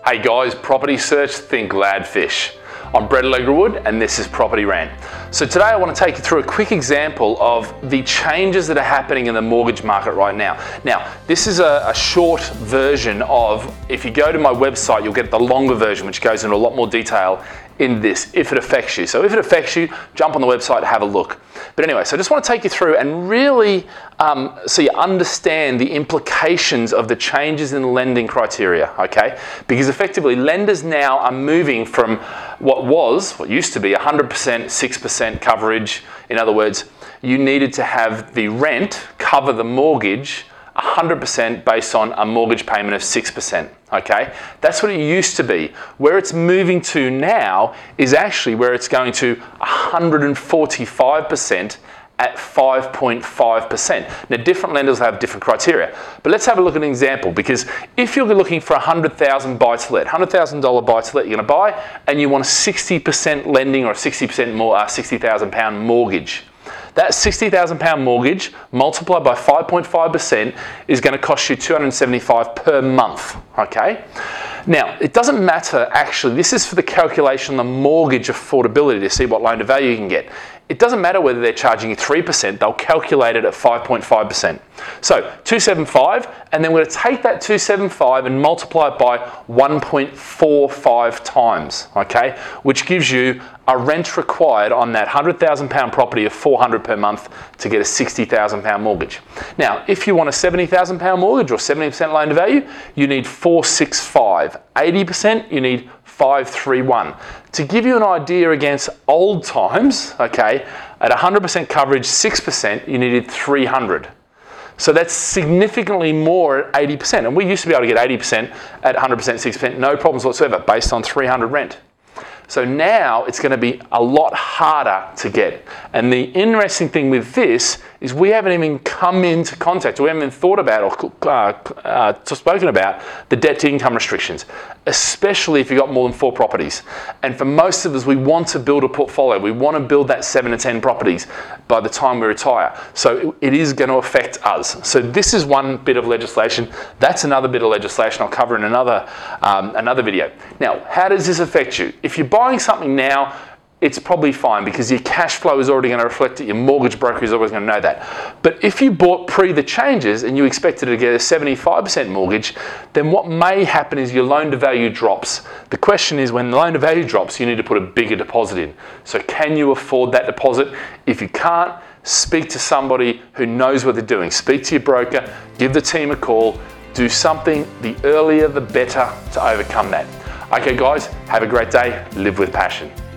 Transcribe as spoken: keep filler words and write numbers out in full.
Hey guys, Property Search, think Gladfish. I'm Brett Allegrawood and this is Property Rant. So today I want to take you through a quick example of the changes that are happening in the mortgage market right now. Now, this is a, a short version of, if you go to my website, you'll get the longer version, which goes into a lot more detail in this, if it affects you. So if it affects you, jump on the website and have a look. But anyway, so I just want to take you through and really, um, so you understand the implications of the changes in lending criteria, okay? Because effectively, lenders now are moving from what was, what used to be one hundred percent, six percent coverage. In other words, you needed to have the rent cover the mortgage one hundred percent based on a mortgage payment of six percent, okay? That's what it used to be. Where it's moving to now is actually where it's going to one hundred forty-five percent at five point five percent. Now, different lenders have different criteria, but let's have a look at an example, because if you're looking for a one hundred thousand dollars buy-to-let, one hundred thousand dollars buy-to-let you're gonna buy, and you want a sixty percent lending or a sixty percent more, uh, sixty thousand pound mortgage, that sixty thousand pound mortgage multiplied by five point five percent is going to cost you two hundred seventy-five dollars per month, okay? Now, it doesn't matter actually, this is for the calculation of the mortgage affordability to see what loan to value you can get. It doesn't matter whether they're charging you three percent, they'll calculate it at five point five percent. So two hundred seventy-five, and then we're going to take that two hundred seventy-five and multiply it by one point four five times, okay? Which gives you a rent required on that one hundred thousand pound property of four hundred per month to get a sixty thousand pound mortgage. Now, if you want a seventy thousand pound mortgage or seventy percent loan to value, you need four sixty-five. eighty percent, you need five thirty-one. To give you an idea against old times, okay, at one hundred percent coverage, six percent, you needed three hundred. So that's significantly more at eighty percent. And we used to be able to get eighty percent at one hundred percent, six percent, no problems whatsoever, based on three hundred rent. So now it's going to be a lot harder to get. And the interesting thing with this is we haven't even come into contact, we haven't even thought about or uh, uh, spoken about the debt to income restrictions, especially if you've got more than four properties. And for most of us, we want to build a portfolio. We want to build that seven to ten properties by the time we retire. So it is going to affect us. So this is one bit of legislation. That's another bit of legislation I'll cover in another, um, another video. Now, how does this affect you? If you're buying something now, it's probably fine because your cash flow is already going to reflect it. Your mortgage broker is always going to know that. But if you bought pre the changes and you expected to get a seventy-five percent mortgage, then what may happen is your loan to value drops. The question is, when the loan to value drops, you need to put a bigger deposit in. So can you afford that deposit? If you can't, speak to somebody who knows what they're doing. Speak to your broker, give the team a call, do something. The earlier the better to overcome that. Okay guys, have a great day, live with passion.